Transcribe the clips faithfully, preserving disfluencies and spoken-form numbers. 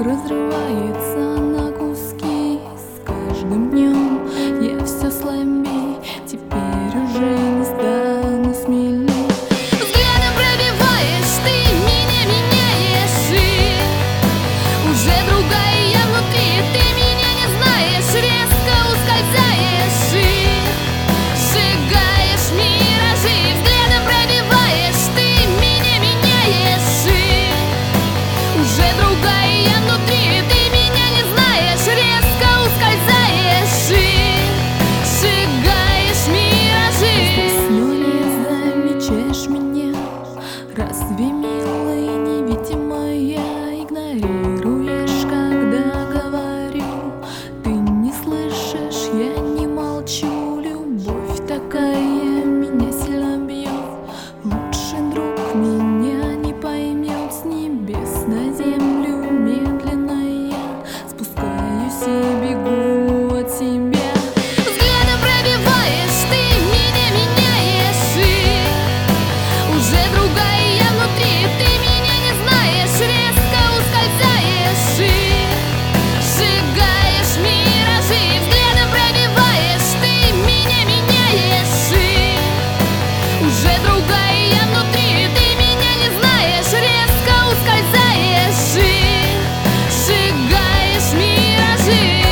разрывается на куски. С каждым днем я все слабей, теперь уже не стану смелей. Взглядом пробиваешь, ты меня меняешь, и уже другая я внутри. Ты меня не знаешь, резко ускользаешь и сжигаешь миражи. Взглядом пробиваешь, ты меня меняешь, и уже другая я внутри. Ты меня не знаешь, резко ускользаешь и сжигаешь миражи. Весной замечаешь меня, разве милая невидимая? Игнорируешь, когда говорю, ты не слышишь, я не молчу. Любовь такая меня сильно бьет, лучший друг меня не поймет. С небес на землю медленно я спускаюсь и бегу от себя. Взглядом пробиваешь, ты меня меняешь, и уже другая я внутри. Ты меня не знаешь, резко ускользаешь и сжигаешь миражи. Взглядом пробиваешь, ты меня меняешь, и уже другая я внутри. Ты меня не знаешь, резко ускользаешь и сжигаешь миражи.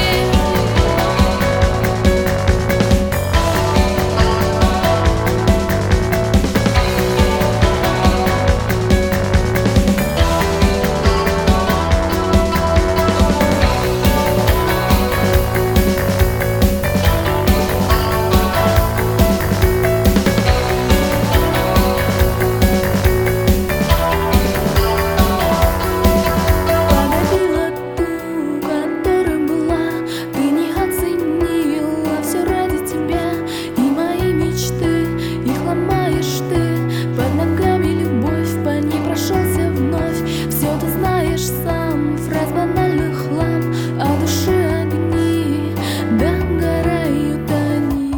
Погубила ту, которой была. Ты не оценила все ради тебя. И мои мечты, их ломаешь ты. Под ногами любовь, по ней прошелся вновь. Все ты знаешь сам, фраз банальных хлам, а души огни догорают они.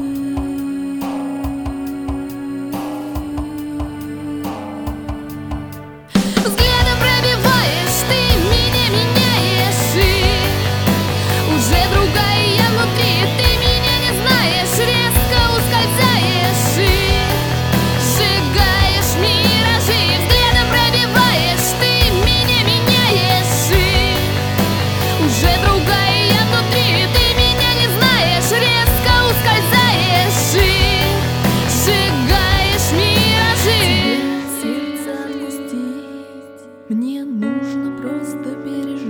Взглядом пробиваешь, ты меня меняешь, и уже другая я внутри. Ты меня не знаешь, резко ускользаешь и сжигаешь миражи. Взглядом пробиваешь, ты меня меняешь, и уже другая я внутри. Ты меня не знаешь, резко ускользаешь и сжигаешь миражи. Сердце отпустить, мне нужно просто пережить.